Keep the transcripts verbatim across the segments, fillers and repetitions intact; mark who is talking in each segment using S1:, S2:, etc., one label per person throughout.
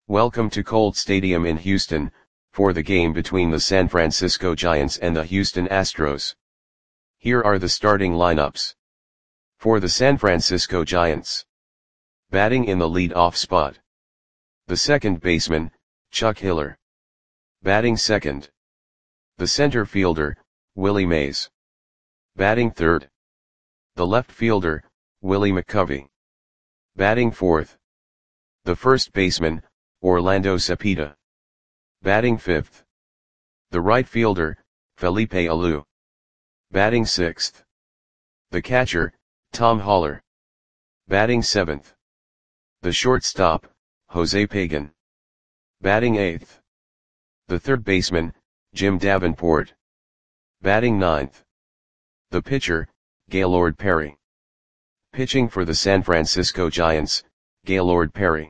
S1: Welcome to Colt Stadium in Houston, for the game between the San Francisco Giants and the Houston Astros. Here are the starting lineups. For the San Francisco Giants. Batting in the lead-off spot. The second baseman, Chuck Hiller. Batting second. The center fielder, Willie Mays. Batting third. The left fielder, Willie McCovey. Batting fourth. The first baseman, Orlando Cepeda. Batting fifth. The right fielder, Felipe Alou. Batting sixth. The catcher, Tom Haller. Batting seventh. The shortstop, Jose Pagan. Batting eighth. The third baseman, Jim Davenport. Batting ninth. The pitcher, Gaylord Perry. Pitching for the San Francisco Giants, Gaylord Perry.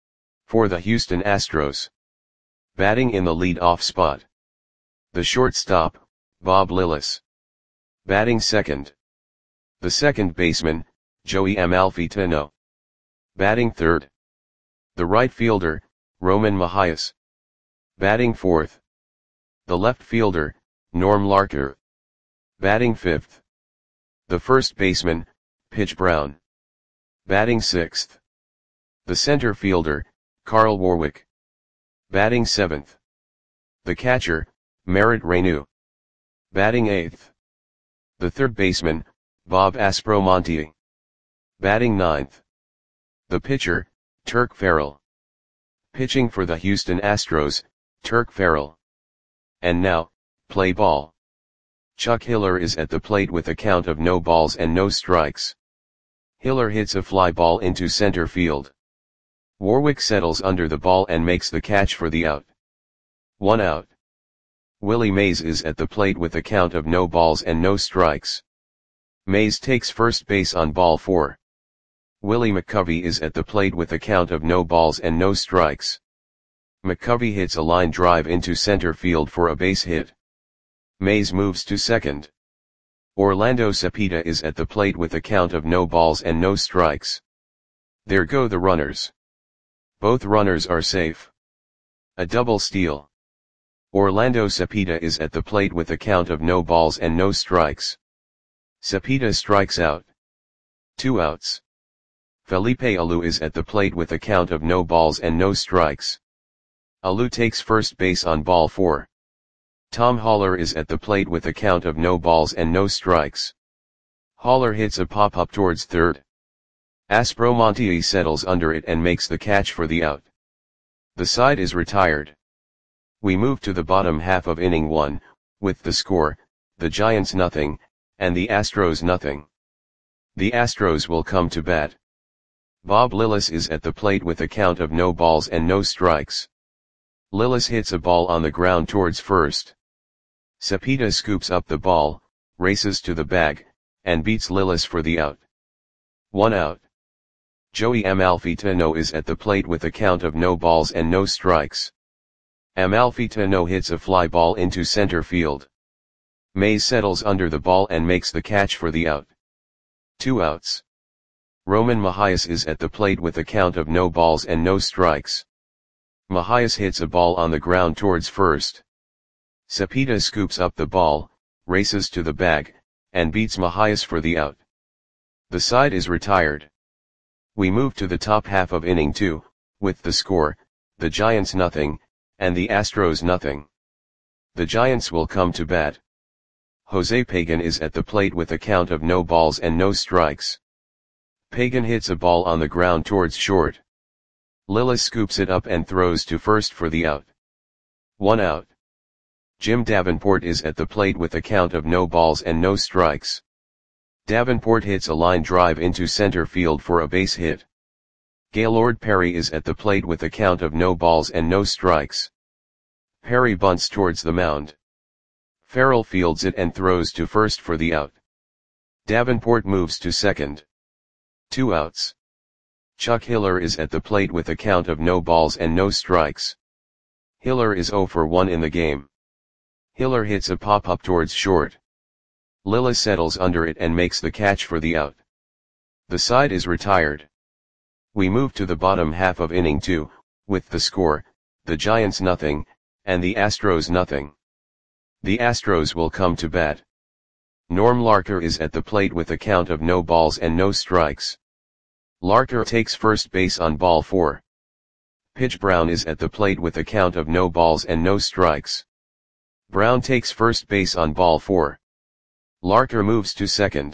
S1: For the Houston Astros. Batting in the lead-off spot. The shortstop, Bob Lillis. Batting second. The second baseman, Joey Amalfitano. Batting third. The right fielder, Roman Mahias. Batting fourth. The left fielder, Norm Larker. Batting fifth. The first baseman, Pitch Brown. Batting sixth. The center fielder, Carl Warwick. Batting seventh. The catcher, Merritt Renew. Batting eighth. The third baseman, Bob Aspromonte. Batting ninth. The pitcher, Turk Farrell. Pitching for the Houston Astros, Turk Farrell. And now, play ball. Chuck Hiller is at the plate with a count of no balls and no strikes. Hiller hits a fly ball into center field. Warwick settles under the ball and makes the catch for the out. One out. Willie Mays is at the plate with a count of no balls and no strikes. Mays takes first base on ball four. Willie McCovey is at the plate with a count of no balls and no strikes. McCovey hits a line drive into center field for a base hit. Mays moves to second. Orlando Cepeda is at the plate with a count of no balls and no strikes. There go the runners. Both runners are safe. A double steal. Orlando Cepeda is at the plate with a count of no balls and no strikes. Cepeda strikes out. Two outs. Felipe Alou is at the plate with a count of no balls and no strikes. Alou takes first base on ball four. Tom Haller is at the plate with a count of no balls and no strikes. Haller hits a pop-up towards third. Aspromonte settles under it and makes the catch for the out. The side is retired. We move to the bottom half of inning one, with the score, the Giants nothing, and the Astros nothing. The Astros will come to bat. Bob Lillis is at the plate with a count of no balls and no strikes. Lillis hits a ball on the ground towards first. Cepeda scoops up the ball, races to the bag, and beats Lillis for the out. One out. Joey Amalfitano is at the plate with a count of no balls and no strikes. Amalfitano hits a fly ball into center field. Mays settles under the ball and makes the catch for the out. Two outs. Roman Mahias is at the plate with a count of no balls and no strikes. Mahias hits a ball on the ground towards first. Cepeda scoops up the ball, races to the bag, and beats Mahias for the out. The side is retired. We move to the top half of inning two, with the score, the Giants nothing, and the Astros nothing. The Giants will come to bat. Jose Pagan is at the plate with a count of no balls and no strikes. Pagan hits a ball on the ground towards short. Lillis scoops it up and throws to first for the out. One out. Jim Davenport is at the plate with a count of no balls and no strikes. Davenport hits a line drive into center field for a base hit. Gaylord Perry is at the plate with a count of no balls and no strikes. Perry bunts towards the mound. Farrell fields it and throws to first for the out. Davenport moves to second. Two outs. Chuck Hiller is at the plate with a count of no balls and no strikes. Hiller is zero for one in the game. Hiller hits a pop-up towards short. Lillis settles under it and makes the catch for the out. The side is retired. We move to the bottom half of inning two, with the score, the Giants nothing, and the Astros nothing. The Astros will come to bat. Norm Larker is at the plate with a count of no balls and no strikes. Larker takes first base on ball four. Pitch Brown is at the plate with a count of no balls and no strikes. Brown takes first base on ball four. Larker moves to second.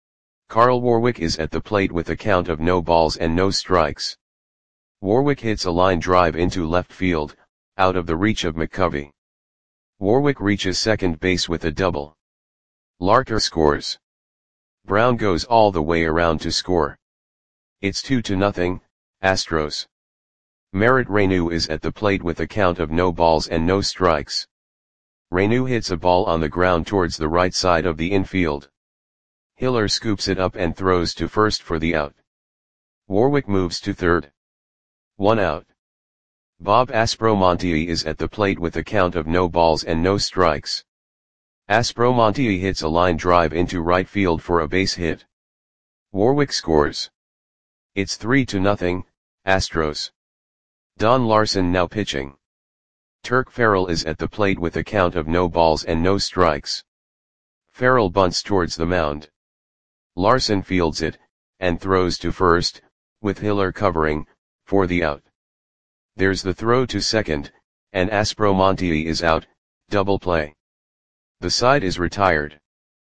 S1: Carl Warwick is at the plate with a count of no balls and no strikes. Warwick hits a line drive into left field, out of the reach of McCovey. Warwick reaches second base with a double. Larker scores. Brown goes all the way around to score. It's two to nothing, Astros. Merritt Reyneau is at the plate with a count of no balls and no strikes. Reyneau hits a ball on the ground towards the right side of the infield. Hiller scoops it up and throws to first for the out. Warwick moves to third. One out. Bob Aspromonte is at the plate with a count of no balls and no strikes. Aspromonte hits a line drive into right field for a base hit. Warwick scores. It's three to nothing, Astros. Don Larson now pitching. Turk Farrell is at the plate with a count of no balls and no strikes. Farrell bunts towards the mound. Larson fields it, and throws to first, with Hiller covering, for the out. There's the throw to second, and Aspromonte is out, double play. The side is retired.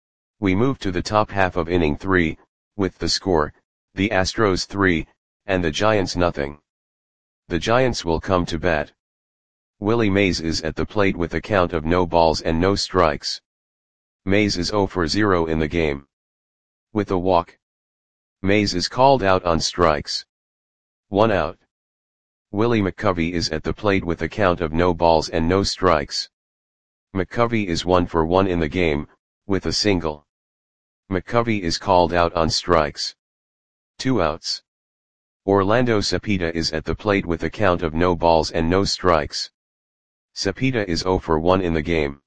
S1: We move to the top half of inning three, with the score, the Astros three, and the Giants nothing. The Giants will come to bat. Willie Mays is at the plate with a count of no balls and no strikes. Mays is zero for zero in the game. With a walk. Mays is called out on strikes. One out. Willie McCovey is at the plate with a count of no balls and no strikes. McCovey is one for one in the game, with a single. McCovey is called out on strikes. Two outs. Orlando Cepeda is at the plate with a count of no balls and no strikes. Cepeda is zero for one in the game.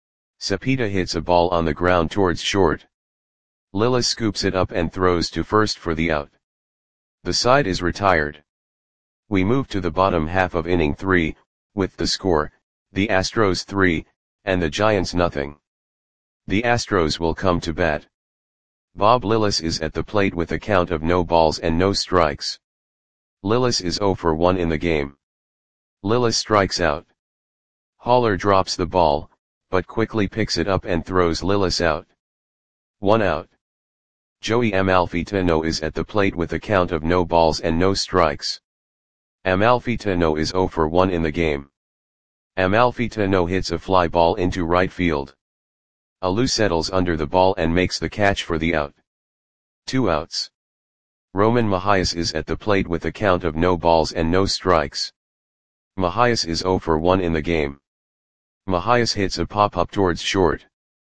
S1: Cepeda hits a ball on the ground towards short. Lillis scoops it up and throws to first for the out. The side is retired. We move to the bottom half of inning three, with the score, the Astros three, and the Giants nothing. The Astros will come to bat. Bob Lillis is at the plate with a count of no balls and no strikes. Lillis is zero for one in the game. Lillis strikes out. Haller drops the ball, but quickly picks it up and throws Lillis out. One out. Joey Amalfitano is at the plate with a count of no balls and no strikes. Amalfitano is zero for one in the game. Amalfitano hits a fly ball into right field. Alou settles under the ball and makes the catch for the out. Two outs. Roman Mahias is at the plate with a count of no balls and no strikes. Mahias is zero for one in the game. Mahias hits a pop-up towards short.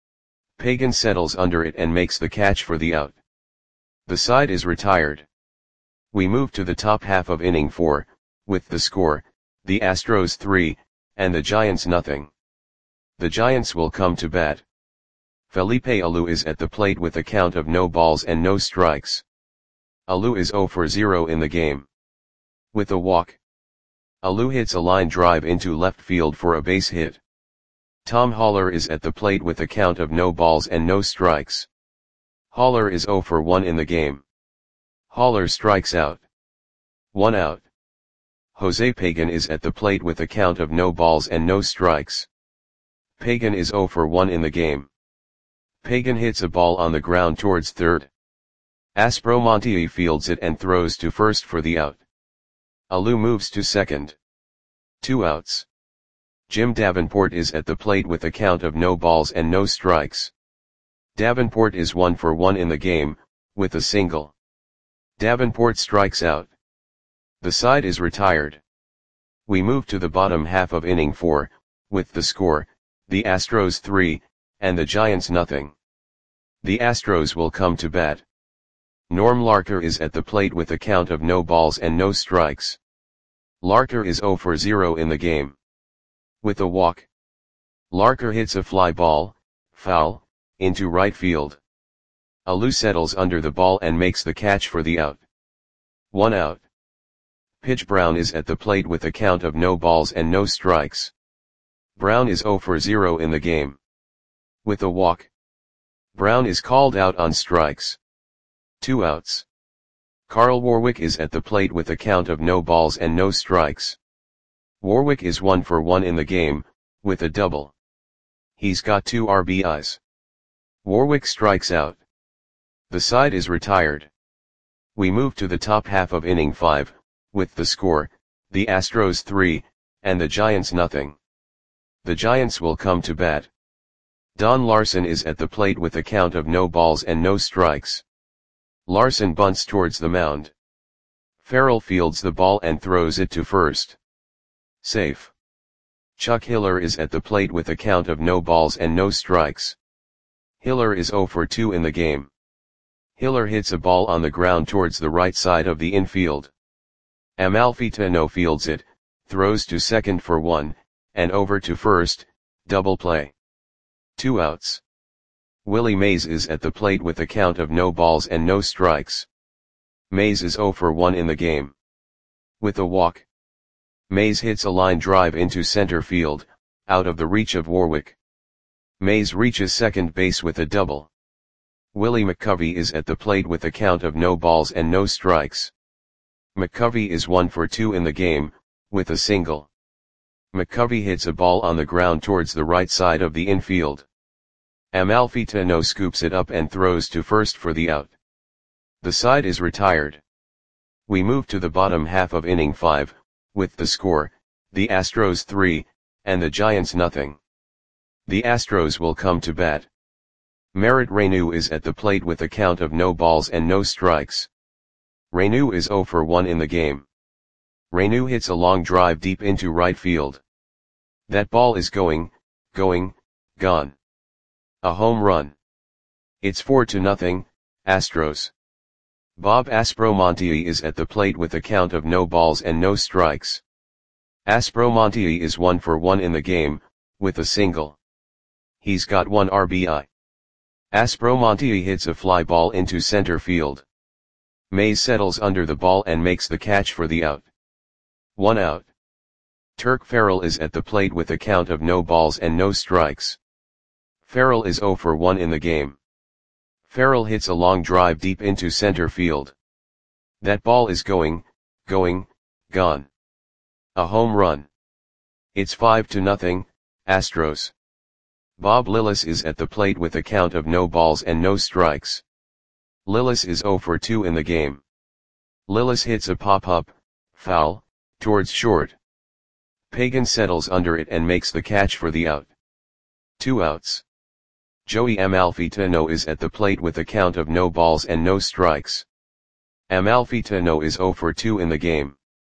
S1: Pagan settles under it and makes the catch for the out. The side is retired. We move to the top half of inning four, with the score, the Astros three, and the Giants nothing. The Giants will come to bat. Felipe Alou is at the plate with a count of no balls and no strikes. Alou is zero for zero in the game. With a walk. Alou hits a line drive into left field for a base hit. Tom Haller is at the plate with a count of no balls and no strikes. Haller is zero for one in the game. Haller strikes out. One out. Jose Pagan is at the plate with a count of no balls and no strikes. Pagan is zero for one in the game. Pagan hits a ball on the ground towards third. Aspromonte fields it and throws to first for the out. Alou moves to second. Two outs. Jim Davenport is at the plate with a count of no balls and no strikes. Davenport is one for one in the game, with a single. Davenport strikes out. The side is retired. We move to the bottom half of inning four, with the score, the Astros three, and the Giants nothing. The Astros will come to bat. Norm Larker is at the plate with a count of no balls and no strikes. Larker is zero for zero in the game. With a walk. Larker hits a fly ball, foul, into right field. Alou settles under the ball and makes the catch for the out. One out. Pitch Brown is at the plate with a count of no balls and no strikes. Brown is zero for zero in the game. With a walk, Brown is called out on strikes. Two outs. Carl Warwick is at the plate with a count of no balls and no strikes. Warwick is one for one in the game, with a double. He's got two R B Is. Warwick strikes out. The side is retired. We move to the top half of inning five, with the score, the Astros three, and the Giants nothing. The Giants will come to bat. Don Larson is at the plate with a count of no balls and no strikes. Larson bunts towards the mound. Farrell fields the ball and throws it to first. Safe. Chuck Hiller is at the plate with a count of no balls and no strikes. Hiller is zero for two in the game. Hiller hits a ball on the ground towards the right side of the infield. Amalfitano fields it, throws to second for one, and over to first, double play. Two outs. Willie Mays is at the plate with a count of no balls and no strikes. Mays is zero for one in the game. With a walk, Mays hits a line drive into center field, out of the reach of Warwick. Mays reaches second base with a double. Willie McCovey is at the plate with a count of no balls and no strikes. McCovey is one for two in the game, with a single. McCovey hits a ball on the ground towards the right side of the infield. Amalfitano scoops it up and throws to first for the out. The side is retired. We move to the bottom half of inning five, with the score, the Astros three, and the Giants nothing. The Astros will come to bat. Merritt Reyneau is at the plate with a count of no balls and no strikes. Reyneau is zero for one in the game. Reyneau hits a long drive deep into right field. That ball is going, going, gone. A home run. It's four to nothing, Astros. Bob Aspromonte is at the plate with a count of no balls and no strikes. Aspromonte is one for one in the game, with a single. He's got one R B I. Aspromonte hits a fly ball into center field. Mays settles under the ball and makes the catch for the out. One out. Turk Farrell is at the plate with a count of no balls and no strikes. Farrell is zero for one in the game. Farrell hits a long drive deep into center field. That ball is going, going, gone. A home run. It's five to nothing, Astros. Bob Lillis is at the plate with a count of no balls and no strikes. Lillis is zero for two in the game. Lillis hits a pop-up, foul, towards short. Pagan settles under it and makes the catch for the out. Two outs. Joey Amalfitano is at the plate with a count of no balls and no strikes. Amalfitano is zero for two in the game.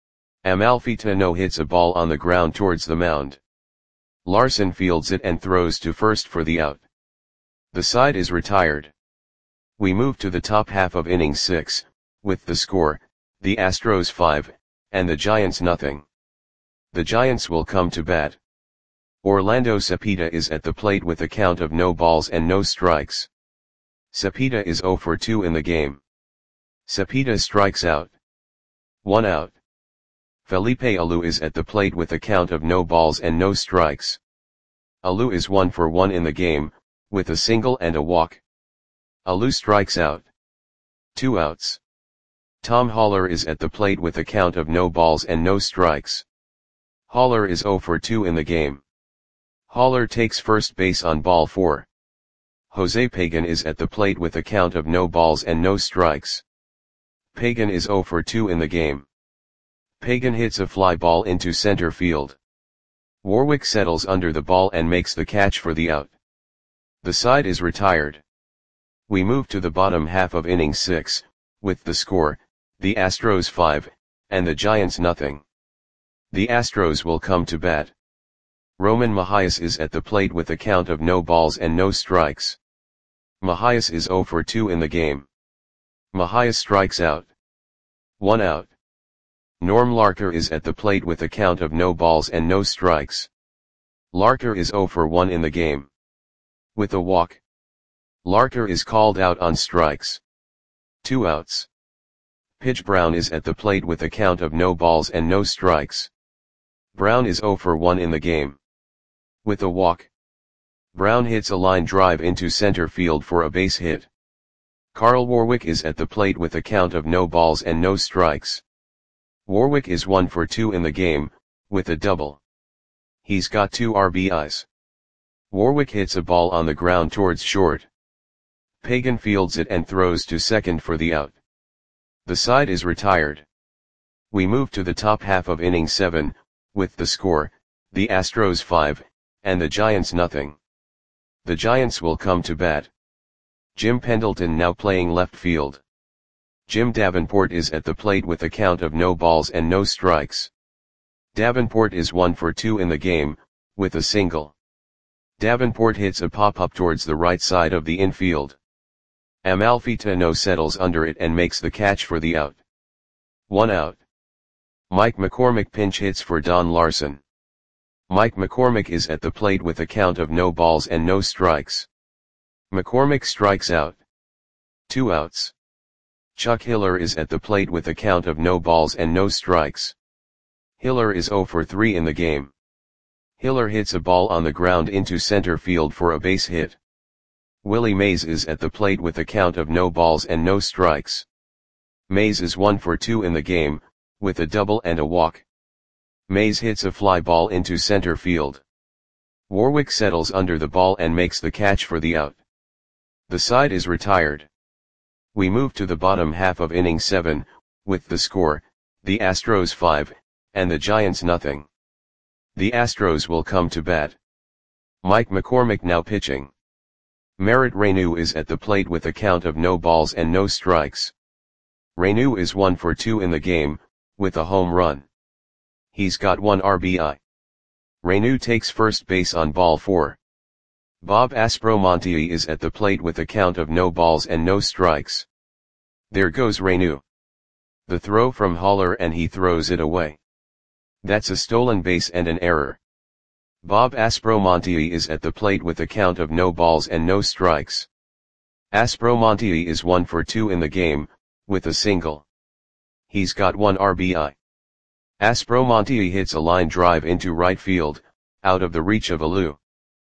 S1: Amalfitano hits a ball on the ground towards the mound. Larson fields it and throws to first for the out. The side is retired. We move to the top half of inning six, with the score, the Astros five, and the Giants nothing. The Giants will come to bat. Orlando Cepeda is at the plate with a count of no balls and no strikes. Cepeda is zero for two in the game. Cepeda strikes out. One out. Felipe Alou is at the plate with a count of no balls and no strikes. Alou is one for one in the game, with a single and a walk. Alou strikes out. Two outs. Tom Haller is at the plate with a count of no balls and no strikes. Haller is zero for two in the game. Haller takes first base on ball four. Jose Pagan is at the plate with a count of no balls and no strikes. Pagan is zero for two in the game. Pagan hits a fly ball into center field. Warwick settles under the ball and makes the catch for the out. The side is retired. We move to the bottom half of inning six, with the score, the Astros five, and the Giants nothing. The Astros will come to bat. Roman Mahias is at the plate with a count of no balls and no strikes. Mahias is zero for two in the game. Mahias strikes out. One out. Norm Larker is at the plate with a count of no balls and no strikes. Larker is zero for one in the game. With a walk, Larker is called out on strikes. Two outs. Pitch Brown is at the plate with a count of no balls and no strikes. Brown is zero for one in the game. With a walk, Brown hits a line drive into center field for a base hit. Carl Warwick is at the plate with a count of no balls and no strikes. Warwick is one for two in the game, with a double. He's got two R B Is. Warwick hits a ball on the ground towards short. Pagan fields it and throws to second for the out. The side is retired. We move to the top half of inning seven, with the score, the Astros five, and the Giants nothing. The Giants will come to bat. Jim Pendleton now playing left field. Jim Davenport is at the plate with a count of no balls and no strikes. Davenport is one for two in the game, with a single. Davenport hits a pop-up towards the right side of the infield. Amalfitano settles under it and makes the catch for the out. One out. Mike McCormick pinch hits for Don Larson. Mike McCormick is at the plate with a count of no balls and no strikes. McCormick strikes out. Two outs. Chuck Hiller is at the plate with a count of no balls and no strikes. Hiller is zero for three in the game. Hiller hits a ball on the ground into center field for a base hit. Willie Mays is at the plate with a count of no balls and no strikes. Mays is one for two in the game, with a double and a walk. Mays hits a fly ball into center field. Warwick settles under the ball and makes the catch for the out. The side is retired. We move to the bottom half of inning seven, with the score, the Astros five, and the Giants nothing. The Astros will come to bat. Mike McCormick now pitching. Merritt Reyneau is at the plate with a count of no balls and no strikes. Reyneau is one for two in the game, with a home run. He's got one R B I. Reyneau takes first base on ball four. Bob Aspromonte is at the plate with a count of no balls and no strikes. There goes Reyneau. The throw from Haller and he throws it away. That's a stolen base and an error. Bob Aspromonte is at the plate with a count of no balls and no strikes. Aspromonte is one for two in the game, with a single. He's got one R B I. Aspromonte hits a line drive into right field, out of the reach of Alou.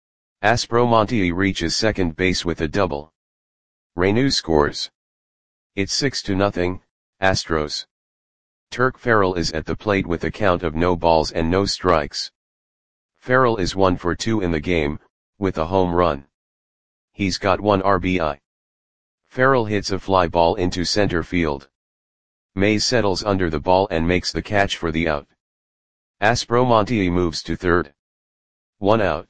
S1: Aspromonte reaches second base with a double. Reyneau scores. It's six to nothing, Astros. Turk Farrell is at the plate with a count of no balls and no strikes. Farrell is one for two in the game, with a home run. He's got one R B I. Farrell hits a fly ball into center field. Mays settles under the ball and makes the catch for the out. Aspromonte moves to third. One out.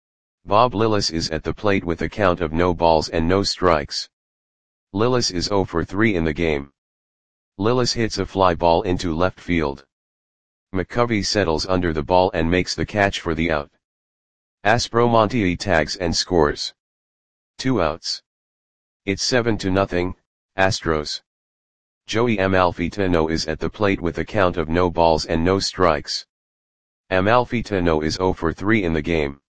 S1: Bob Lillis is at the plate with a count of no balls and no strikes. Lillis is zero for three in the game. Lillis hits a fly ball into left field. McCovey settles under the ball and makes the catch for the out. Aspromonte tags and scores. Two outs. It's seven to nothing, Astros. Joey Amalfitano is at the plate with a count of no balls and no strikes. Amalfitano is zero for three in the game.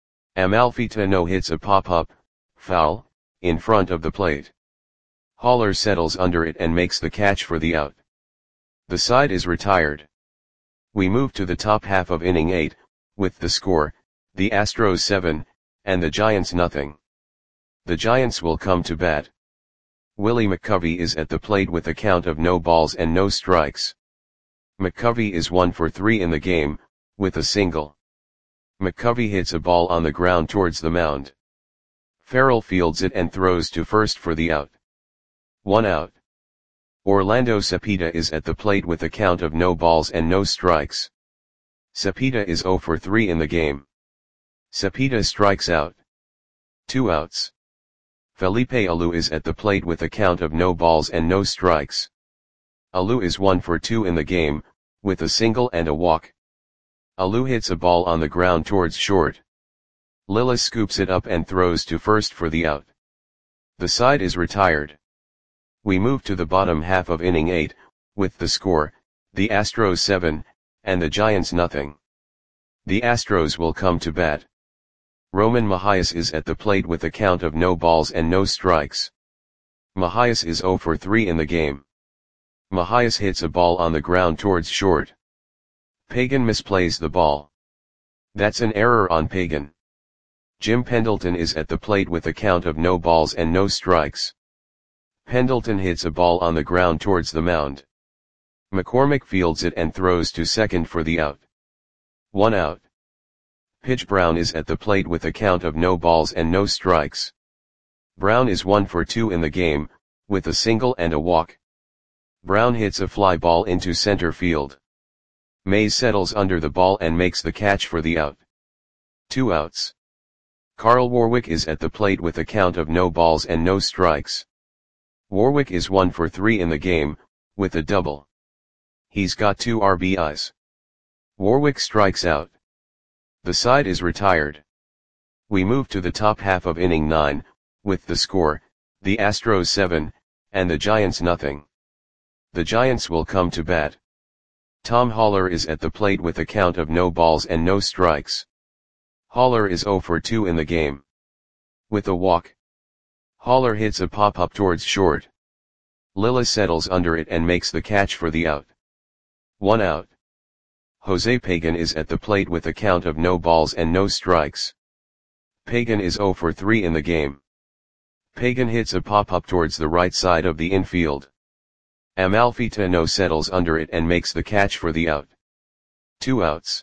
S1: Amalfitano hits a pop-up, foul, in front of the plate. Haller settles under it and makes the catch for the out. The side is retired. We move to the top half of inning eight, with the score, the Astros seven, and the Giants nothing. The Giants will come to bat. Willie McCovey is at the plate with a count of no balls and no strikes. McCovey is one for three in the game, with a single. McCovey hits a ball on the ground towards the mound. Farrell fields it and throws to first for the out. One out. Orlando Cepeda is at the plate with a count of no balls and no strikes. Cepeda is zero for three in the game. Cepeda strikes out. Two outs. Felipe Alou is at the plate with a count of no balls and no strikes. Alou is one for two in the game, with a single and a walk. Alou hits a ball on the ground towards short. Lillis scoops it up and throws to first for the out. The side is retired. We move to the bottom half of inning eight, with the score, the Astros seven, and the Giants nothing. The Astros will come to bat. Roman Mahias is at the plate with a count of no balls and no strikes. Mahias is zero for three in the game. Mahias hits a ball on the ground towards short. Pagan misplays the ball. That's an error on Pagan. Jim Pendleton is at the plate with a count of no balls and no strikes. Pendleton hits a ball on the ground towards the mound. McCormick fields it and throws to second for the out. One out. Pitch Brown is at the plate with a count of no balls and no strikes. Brown is one for two in the game, with a single and a walk. Brown hits a fly ball into center field. Mays settles under the ball and makes the catch for the out. Two outs. Carl Warwick is at the plate with a count of no balls and no strikes. Warwick is one for three in the game, with a double. He's got two R B Is. Warwick strikes out. The side is retired. We move to the top half of inning nine, with the score, the Astros seven, and the Giants nothing. The Giants will come to bat. Tom Haller is at the plate with a count of no balls and no strikes. Haller is zero for two in the game. With a walk. Haller hits a pop-up towards short. Lilla settles under it and makes the catch for the out. One out. Jose Pagan is at the plate with a count of no balls and no strikes. Pagan is zero for three in the game. Pagan hits a pop-up towards the right side of the infield. Amalfitano settles under it and makes the catch for the out. Two outs.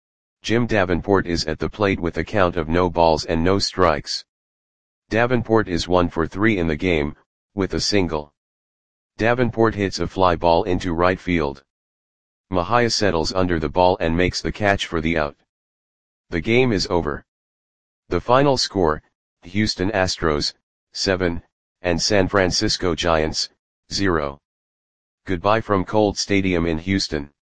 S1: Jim Davenport is at the plate with a count of no balls and no strikes. Davenport is one for three in the game, with a single. Davenport hits a fly ball into right field. Mahia settles under the ball and makes the catch for the out. The game is over. The final score, Houston Astros, seven, and San Francisco Giants, zero. Goodbye from Colt Stadium in Houston.